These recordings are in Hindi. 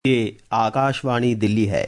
ये आकाशवाणी दिल्ली है।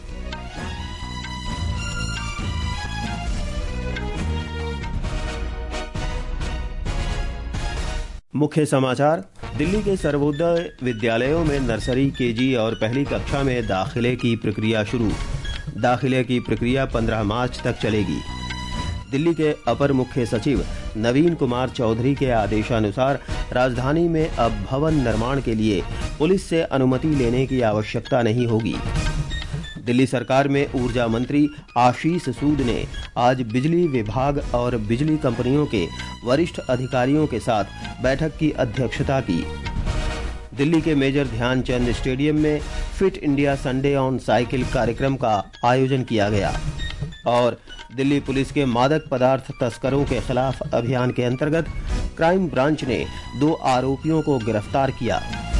मुख्य समाचार। दिल्ली के सर्वोदय विद्यालयों में नर्सरी, केजी और पहली कक्षा में दाखिले की प्रक्रिया शुरू। दाखिले की प्रक्रिया 15 मार्च तक चलेगी। दिल्ली के अपर मुख्य सचिव नवीन कुमार चौधरी के आदेशानुसार राजधानी में अब भवन निर्माण के लिए पुलिस से अनुमति लेने की आवश्यकता नहीं होगी। दिल्ली सरकार में ऊर्जा मंत्री आशीष सूद ने आज बिजली विभाग और बिजली कंपनियों के वरिष्ठ अधिकारियों के साथ बैठक की अध्यक्षता की। दिल्ली के मेजर ध्यानचंद स्टेडियम में Fit India Sunday on cycle कार्यक्रम का आयोजन किया गया। और दिल्ली पुलिस के मादक पदार्थ तस्करों के खिलाफ अभियान के अंतर्गत क्राइम ब्रांच ने 2 आरोपियों को गिरफ्तार किया।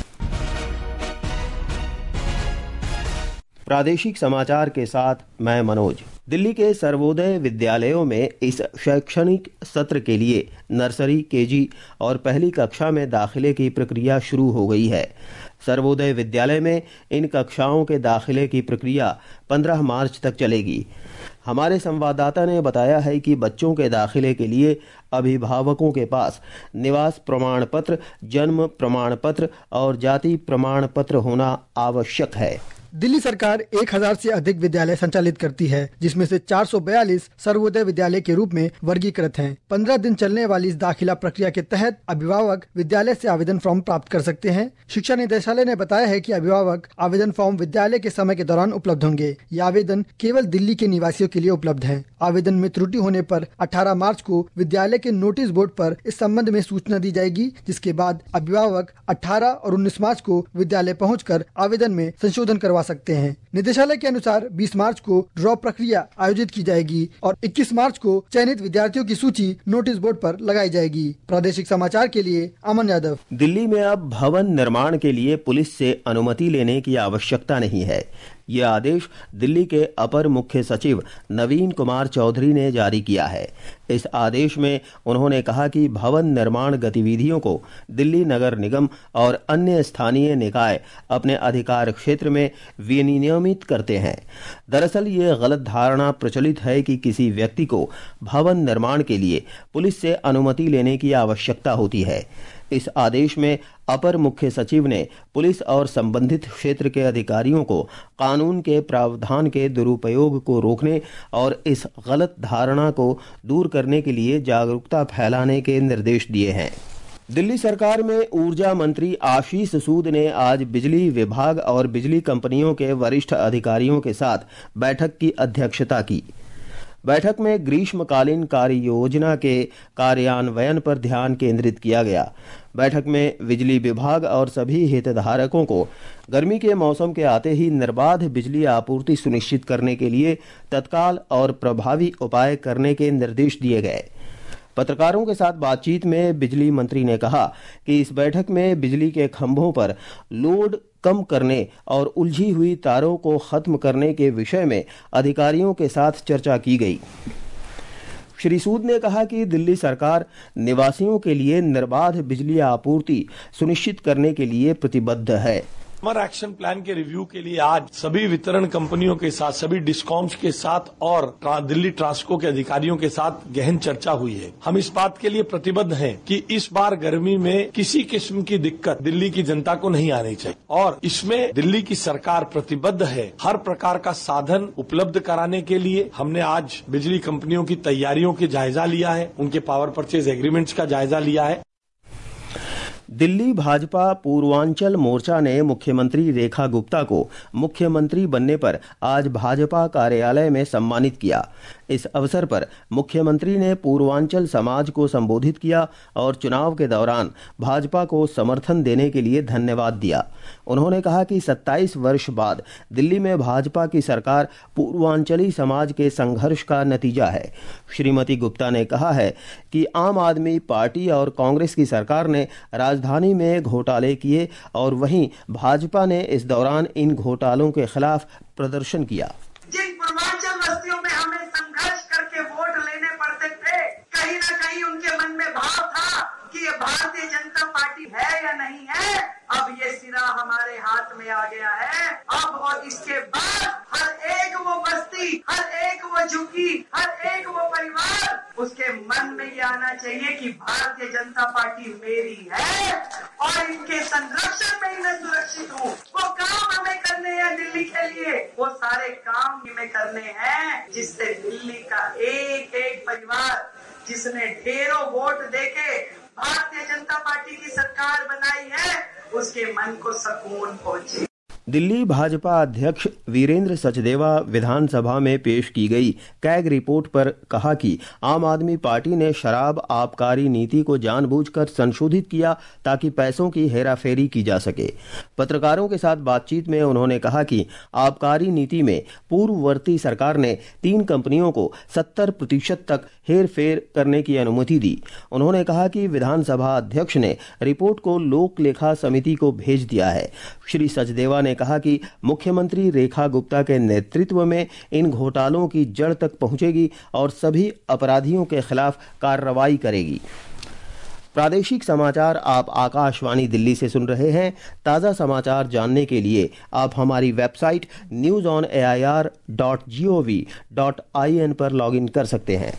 प्रादेशिक समाचार के साथ मैं मनोज। दिल्ली के सर्वोदय विद्यालयों में इस शैक्षणिक सत्र के लिए नर्सरी, केजी और पहली कक्षा में दाखिले की प्रक्रिया शुरू हो गई है। सर्वोदय विद्यालय में इन कक्षाओं के दाखिले की प्रक्रिया 15 मार्च तक चलेगी। हमारे संवाददाता ने बताया है कि बच्चों के दाखिले के लिए अभिभावकों के पास निवास प्रमाण पत्र, जन्म प्रमाण पत्र और जाति प्रमाण पत्र होना आवश्यक है। दिल्ली सरकार 1000 से अधिक विद्यालय संचालित करती है, जिसमें से 442 सर्वोदय विद्यालय के रूप में वर्गीकृत हैं। 15 दिन चलने वाली इस दाखिला प्रक्रिया के तहत अभिभावक विद्यालय से आवेदन फॉर्म प्राप्त कर सकते हैं। शिक्षा निदेशालय ने बताया है कि अभिभावक आवेदन फॉर्म विद्यालय के समय के दौरान उपलब्ध होंगे। ये आवेदन केवल दिल्ली के निवासियों के लिए उपलब्ध है। आवेदन में त्रुटि होने पर 18 मार्च को विद्यालय के नोटिस बोर्ड पर इस संबंध में सूचना दी जाएगी, जिसके बाद अभिभावक 18 और 19 मार्च को विद्यालय पहुंचकर आवेदन में संशोधन करवा सकते हैं। निदेशालय के अनुसार 20 मार्च को ड्रॉ प्रक्रिया आयोजित की जाएगी और 21 मार्च को चयनित विद्यार्थियों की सूची नोटिस बोर्ड पर लगाई जाएगी। प्रादेशिक समाचार के लिए अमन यादव। दिल्ली में अब भवन निर्माण के लिए पुलिस से अनुमति लेने की आवश्यकता नहीं है। यह आदेश दिल्ली के अपर मुख्य सचिव नवीन कुमार चौधरी ने जारी किया है। इस आदेश में उन्होंने कहा कि भवन निर्माण गतिविधियों को दिल्ली नगर निगम और अन्य स्थानीय निकाय अपने अधिकार क्षेत्र में विनियमित करते हैं। दरअसल ये गलत धारणा प्रचलित है कि किसी व्यक्ति को भवन निर्माण के लिए पुलिस से अनुमति लेने की आवश्यकता होती है। इस आदेश में अपर मुख्य सचिव ने पुलिस और संबंधित क्षेत्र के अधिकारियों को कानून के प्रावधान के दुरुपयोग को रोकने और इस गलत धारणा को दूर करने के लिए जागरूकता फैलाने के निर्देश दिए हैं। दिल्ली सरकार में ऊर्जा मंत्री आशीष सूद ने आज बिजली विभाग और बिजली कंपनियों के वरिष्ठ अधिकारियों के साथ बैठक की अध्यक्षता की। बैठक में ग्रीष्मकालीन कार्य योजना के कार्यान्वयन पर ध्यान केंद्रित किया गया। बैठक में बिजली विभाग और सभी हितधारकों को गर्मी के मौसम के आते ही निर्बाध बिजली आपूर्ति सुनिश्चित करने के लिए तत्काल और प्रभावी उपाय करने के निर्देश दिए गए। पत्रकारों के साथ बातचीत में बिजली मंत्री ने कहा कि इस बैठक में बिजली के खंभों पर लोड कम करने और उलझी हुई तारों को खत्म करने के विषय में अधिकारियों के साथ चर्चा की गई। श्री सूद ने कहा कि दिल्ली सरकार निवासियों के लिए निर्बाध बिजली आपूर्ति सुनिश्चित करने के लिए प्रतिबद्ध है। समर एक्शन प्लान के रिव्यू के लिए आज सभी वितरण कंपनियों के साथ, सभी डिस्कॉम्स के साथ और दिल्ली ट्रांसको के अधिकारियों के साथ गहन चर्चा हुई है। हम इस बात के लिए प्रतिबद्ध हैं कि इस बार गर्मी में किसी किस्म की दिक्कत दिल्ली की जनता को नहीं आनी चाहिए और इसमें दिल्ली की सरकार प्रतिबद्ध है हर प्रकार का साधन उपलब्ध कराने के लिए। हमने आज बिजली कंपनियों की तैयारियों की जायजा लिया है, उनके पावर परचेज एग्रीमेंट्स का जायजा लिया है। दिल्ली भाजपा पूर्वांचल मोर्चा ने मुख्यमंत्री रेखा गुप्ता को मुख्यमंत्री बनने पर आज भाजपा कार्यालय में सम्मानित किया। इस अवसर पर मुख्यमंत्री ने पूर्वांचल समाज को संबोधित किया और चुनाव के दौरान भाजपा को समर्थन देने के लिए धन्यवाद दिया। उन्होंने कहा कि 27 वर्ष बाद दिल्ली में भाजपा की सरकार पूर्वांचली समाज के संघर्ष का नतीजा है। श्रीमती गुप्ता ने कहा है कि आम आदमी पार्टी और कांग्रेस की सरकार ने राजधानी में घोटाले किए और वहीं भाजपा ने इस दौरान इन घोटालों के खिलाफ प्रदर्शन किया। जिन पूर्वांचल बस्तियों में हमें संघर्ष करके वोट लेने पड़ते थे, कहीं न कहीं उनके मन में भाव था कि ये भारतीय जनता पार्टी है या नहीं है, अब ये सिरा हमारे हाथ में आ गया है। अब और इसके बाद हर एक वो बस्ती, हर एक वो झुग्गी, हर एक वो परिवार, उसके मन में ये आना चाहिए कि भारतीय जनता पार्टी मेरी है और इनके संरक्षण में ही मैं सुरक्षित हूँ। वो काम हमें करने हैं दिल्ली के लिए, वो सारे काम हमें करने हैं जिससे दिल्ली का एक एक परिवार जिसने ढेरों वोट देके भारतीय जनता पार्टी की सरकार बनाई है, उसके मन को सुकून पहुंचे। दिल्ली भाजपा अध्यक्ष वीरेंद्र सचदेवा विधानसभा में पेश की गई कैग रिपोर्ट पर कहा कि आम आदमी पार्टी ने शराब आबकारी नीति को जानबूझकर संशोधित किया ताकि पैसों की हेराफेरी की जा सके। पत्रकारों के साथ बातचीत में उन्होंने कहा कि आबकारी नीति में पूर्ववर्ती सरकार ने 3 कंपनियों को 70% तक हेरफेर करने की अनुमति दी। उन्होंने कहा कि विधानसभा अध्यक्ष ने रिपोर्ट को लोक लेखा समिति को भेज दिया है। श्री सचदेवा ने कहा कि मुख्यमंत्री रेखा गुप्ता के नेतृत्व में इन घोटालों की जड़ तक पहुंचेगी और सभी अपराधियों के खिलाफ कार्रवाई करेगी। प्रादेशिक समाचार आप आकाशवाणी दिल्ली से सुन रहे हैं। ताज़ा समाचार जानने के लिए आप हमारी वेबसाइट newsonair.gov.in पर लॉगिन कर सकते हैं।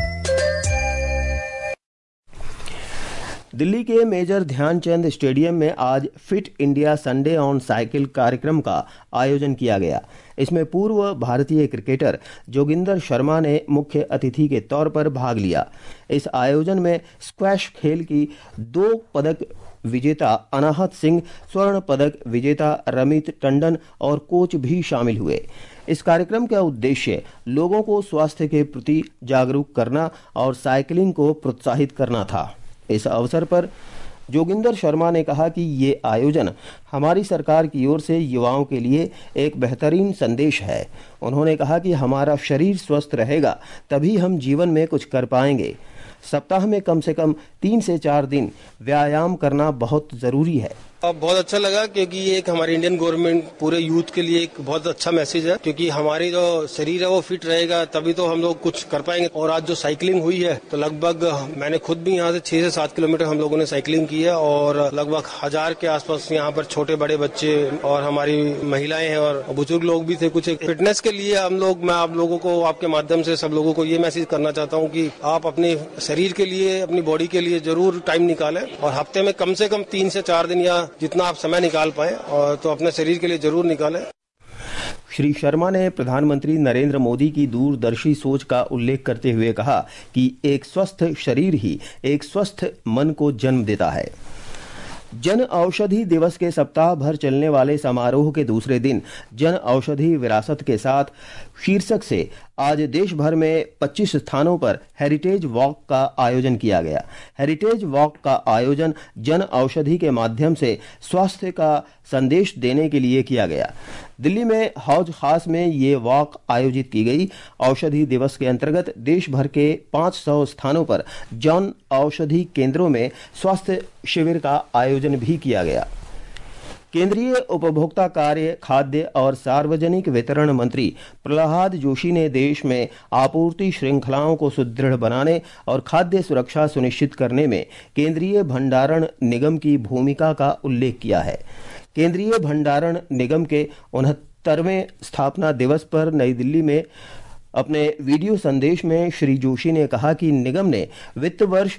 दिल्ली के मेजर ध्यानचंद स्टेडियम में आज Fit India Sunday on cycle कार्यक्रम का आयोजन किया गया। इसमें पूर्व भारतीय क्रिकेटर जोगिंदर शर्मा ने मुख्य अतिथि के तौर पर भाग लिया। इस आयोजन में स्क्वैश खेल की 2 पदक विजेता अनाहत सिंह, स्वर्ण पदक विजेता रमित टंडन और कोच भी शामिल हुए। इस कार्यक्रम का उद्देश्य लोगों को स्वास्थ्य के प्रति जागरूक करना और साइकिलिंग को प्रोत्साहित करना था। इस अवसर पर जोगिंदर शर्मा ने कहा कि ये आयोजन हमारी सरकार की ओर से युवाओं के लिए एक बेहतरीन संदेश है। उन्होंने कहा कि हमारा शरीर स्वस्थ रहेगा तभी हम जीवन में कुछ कर पाएंगे। सप्ताह में कम से कम 3 से 4 दिन व्यायाम करना बहुत जरूरी है। अब बहुत अच्छा लगा क्योंकि ये एक हमारी इंडियन गवर्नमेंट पूरे यूथ के लिए एक बहुत अच्छा मैसेज है, क्योंकि हमारी जो शरीर है वो फिट रहेगा तभी तो हम लोग कुछ कर पाएंगे। और आज जो साइकिलिंग हुई है तो लगभग मैंने खुद भी यहाँ से 6 से 7 किलोमीटर हम लोगों ने साइकिलिंग की है और लगभग 1000 के आसपास यहाँ पर छोटे बड़े बच्चे और हमारी महिलाएं हैं और बुजुर्ग लोग भी थे। कुछ फिटनेस के लिए मैं आप लोगों को आपके माध्यम से सब लोगों को ये मैसेज करना चाहता हूँ कि आप अपने शरीर के लिए, अपनी बॉडी के लिए जरूर टाइम निकालें और हफ्ते में कम से कम 3 से 4 दिन या जितना आप समय निकाल पाए और तो अपने शरीर के लिए जरूर निकालें। श्री शर्मा ने प्रधानमंत्री नरेंद्र मोदी की दूरदर्शी सोच का उल्लेख करते हुए कहा कि एक स्वस्थ शरीर ही एक स्वस्थ मन को जन्म देता है। जन औषधि दिवस के सप्ताह भर चलने वाले समारोह के दूसरे दिन जन औषधि विरासत के साथ शीर्षक से आज देश भर में 25 स्थानों पर हेरिटेज वॉक का आयोजन किया गया। हेरिटेज वॉक का आयोजन जन औषधि के माध्यम से स्वास्थ्य का संदेश देने के लिए किया गया। दिल्ली में हौज खास में ये वॉक आयोजित की गई। औषधि दिवस के अंतर्गत देश भर के 500 स्थानों पर जन औषधि केंद्रों में स्वास्थ्य शिविर का आयोजन भी किया गया। केंद्रीय उपभोक्ता कार्य, खाद्य और सार्वजनिक वितरण मंत्री प्रहलाद जोशी ने देश में आपूर्ति श्रृंखलाओं को सुदृढ़ बनाने और खाद्य सुरक्षा सुनिश्चित करने में केंद्रीय भंडारण निगम की भूमिका का उल्लेख किया है। केंद्रीय भंडारण निगम के 69वें स्थापना दिवस पर नई दिल्ली में अपने वीडियो संदेश में श्री जोशी ने कहा कि निगम ने वित्त वर्ष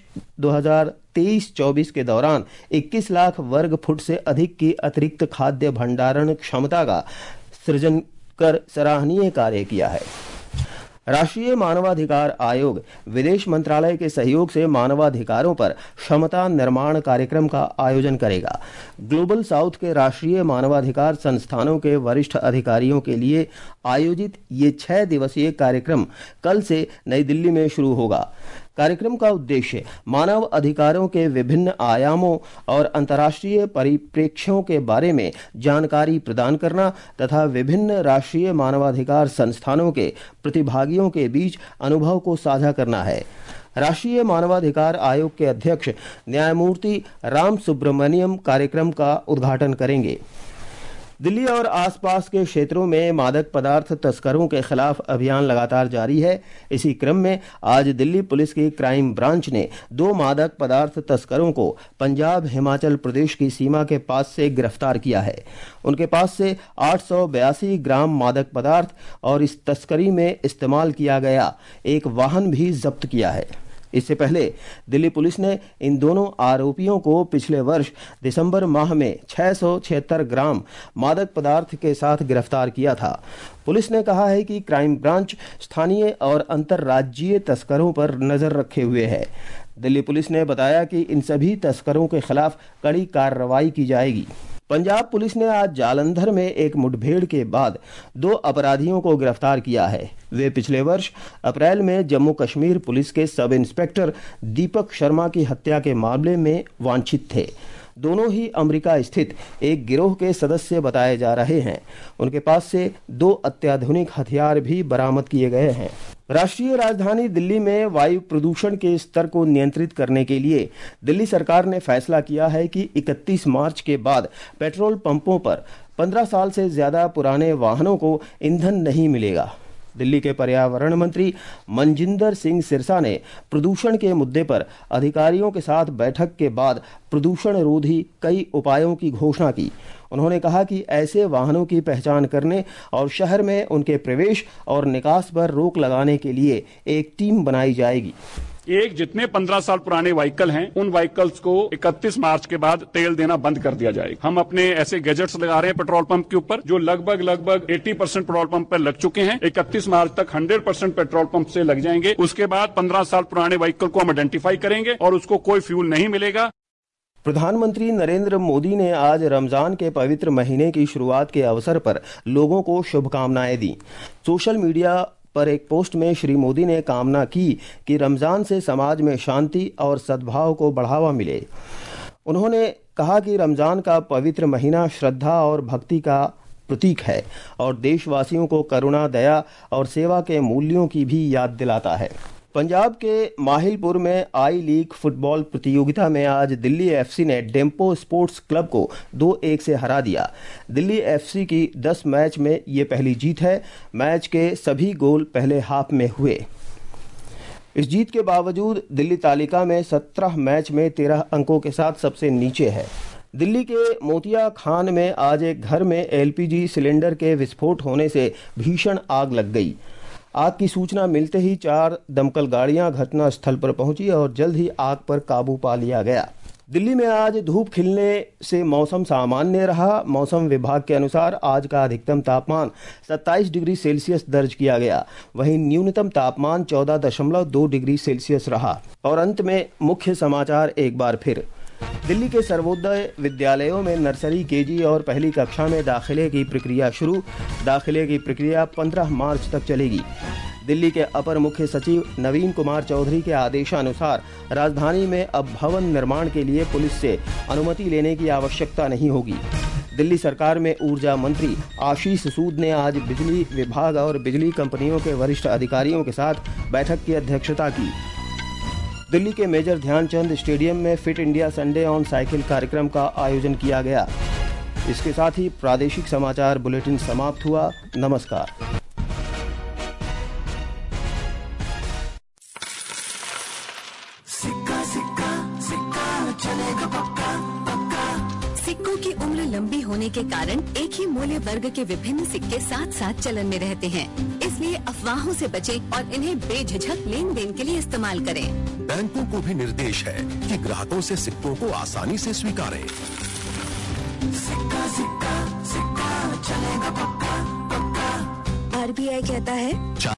2023-24 के दौरान 21 लाख वर्ग फुट से अधिक की अतिरिक्त खाद्य भंडारण क्षमता का सृजन कर सराहनीय कार्य किया है। राष्ट्रीय मानवाधिकार आयोग विदेश मंत्रालय के सहयोग से मानवाधिकारों पर क्षमता निर्माण कार्यक्रम का आयोजन करेगा। ग्लोबल साउथ के राष्ट्रीय मानवाधिकार संस्थानों के वरिष्ठ अधिकारियों के लिए आयोजित ये 6 दिवसीय कार्यक्रम कल से नई दिल्ली में शुरू होगा। कार्यक्रम का उद्देश्य मानव अधिकारों के विभिन्न आयामों और अंतर्राष्ट्रीय परिप्रेक्ष्यों के बारे में जानकारी प्रदान करना तथा विभिन्न राष्ट्रीय मानवाधिकार संस्थानों के प्रतिभागियों के बीच अनुभव को साझा करना है। राष्ट्रीय मानवाधिकार आयोग के अध्यक्ष न्यायमूर्ति राम सुब्रमण्यम कार्यक्रम का उद्घाटन करेंगे। दिल्ली और आसपास के क्षेत्रों में मादक पदार्थ तस्करों के खिलाफ अभियान लगातार जारी है। इसी क्रम में आज दिल्ली पुलिस की क्राइम ब्रांच ने 2 मादक पदार्थ तस्करों को पंजाब हिमाचल प्रदेश की सीमा के पास से गिरफ्तार किया है। उनके पास से 882 ग्राम मादक पदार्थ और इस तस्करी में इस्तेमाल किया गया एक वाहन भी जब्त किया है। इससे पहले दिल्ली पुलिस ने इन दोनों आरोपियों को पिछले वर्ष दिसंबर माह में 676 ग्राम मादक पदार्थ के साथ गिरफ्तार किया था। पुलिस ने कहा है कि क्राइम ब्रांच स्थानीय और अंतर्राज्यीय तस्करों पर नजर रखे हुए है। दिल्ली पुलिस ने बताया कि इन सभी तस्करों के खिलाफ कड़ी कार्रवाई की जाएगी। पंजाब पुलिस ने आज जालंधर में एक मुठभेड़ के बाद 2 अपराधियों को गिरफ्तार किया है। वे पिछले वर्ष अप्रैल में जम्मू कश्मीर पुलिस के सब इंस्पेक्टर दीपक शर्मा की हत्या के मामले में वांछित थे। दोनों ही अमेरिका स्थित एक गिरोह के सदस्य बताए जा रहे हैं। उनके पास से 2 अत्याधुनिक हथियार भी बरामद किए गए हैं। राष्ट्रीय राजधानी दिल्ली में वायु प्रदूषण के स्तर को नियंत्रित करने के लिए दिल्ली सरकार ने फैसला किया है कि 31 मार्च के बाद पेट्रोल पंपों पर 15 साल से ज्यादा पुराने वाहनों को ईंधन नहीं मिलेगा। दिल्ली के पर्यावरण मंत्री मनजिंदर सिंह सिरसा ने प्रदूषण के मुद्दे पर अधिकारियों के साथ बैठक के बाद प्रदूषण रोधी कई उपायों की घोषणा की। उन्होंने कहा कि ऐसे वाहनों की पहचान करने और शहर में उनके प्रवेश और निकास पर रोक लगाने के लिए एक टीम बनाई जाएगी। जितने 15 साल पुराने व्हीकल हैं उन व्हीकल्स को 31 मार्च के बाद तेल देना बंद कर दिया जाएगा। हम अपने ऐसे गैजेट्स लगा रहे हैं पेट्रोल पंप के ऊपर जो लगभग 80% पेट्रोल पंप पर लग चुके हैं। 31 मार्च तक 100% पेट्रोल पंप से लग जाएंगे। उसके बाद 15 साल पुराने व्हीकल को हम आइडेंटिफाई करेंगे और उसको कोई फ्यूल नहीं मिलेगा। प्रधानमंत्री नरेंद्र मोदी ने आज रमजान के पवित्र महीने की शुरुआत के अवसर पर लोगों को शुभकामनाएं दी। सोशल मीडिया पर एक पोस्ट में श्री मोदी ने कामना की कि रमजान से समाज में शांति और सद्भाव को बढ़ावा मिले। उन्होंने कहा कि रमजान का पवित्र महीना श्रद्धा और भक्ति का प्रतीक है और देशवासियों को करुणा, दया और सेवा के मूल्यों की भी याद दिलाता है। पंजाब के माहिलपुर में आई लीग फुटबॉल प्रतियोगिता में आज दिल्ली एफसी ने डेम्पो स्पोर्ट्स क्लब को 2-1 से हरा दिया। दिल्ली एफसी की 10 मैच में ये पहली जीत है। मैच के सभी गोल पहले हाफ में हुए। इस जीत के बावजूद दिल्ली तालिका में 17 मैच में 13 अंकों के साथ सबसे नीचे है। दिल्ली के मोतिया खान में आज एक घर में एलपीजी सिलेंडर के विस्फोट होने से भीषण आग लग गई। आग की सूचना मिलते ही 4 दमकल गाड़ियां घटनास्थल पर पहुंची और जल्द ही आग पर काबू पा लिया गया। दिल्ली में आज धूप खिलने से मौसम सामान्य रहा। मौसम विभाग के अनुसार आज का अधिकतम तापमान 27 डिग्री सेल्सियस दर्ज किया गया। वहीं न्यूनतम तापमान 14.2 डिग्री सेल्सियस रहा। और अंत में मुख्य समाचार एक बार फिर। दिल्ली के सर्वोदय विद्यालयों में नर्सरी, केजी और पहली कक्षा में दाखिले की प्रक्रिया शुरू। दाखिले की प्रक्रिया 15 मार्च तक चलेगी। दिल्ली के अपर मुख्य सचिव नवीन कुमार चौधरी के आदेशानुसार राजधानी में अब भवन निर्माण के लिए पुलिस से अनुमति लेने की आवश्यकता नहीं होगी। दिल्ली सरकार में ऊर्जा मंत्री आशीष सूद ने आज बिजली विभाग और बिजली कंपनियों के वरिष्ठ अधिकारियों के साथ बैठक की अध्यक्षता की। दिल्ली के मेजर ध्यानचंद स्टेडियम में Fit India Sunday on cycle कार्यक्रम का आयोजन किया गया। इसके साथ ही प्रादेशिक समाचार बुलेटिन समाप्त हुआ। नमस्कार। सिक्कों की उम्र लंबी होने के कारण एक ही मूल्य वर्ग के विभिन्न सिक्के साथ साथ चलन में रहते हैं। इसलिए अफवाहों से बचें और इन्हें बेझिझक लेन देन के लिए इस्तेमाल करें। बैंकों को भी निर्देश है कि ग्राहकों से सिक्कों को आसानी से स्वीकारें। सिक्का सिक्का सिक्का चलेगा पक्का पक्का। RBI कहता है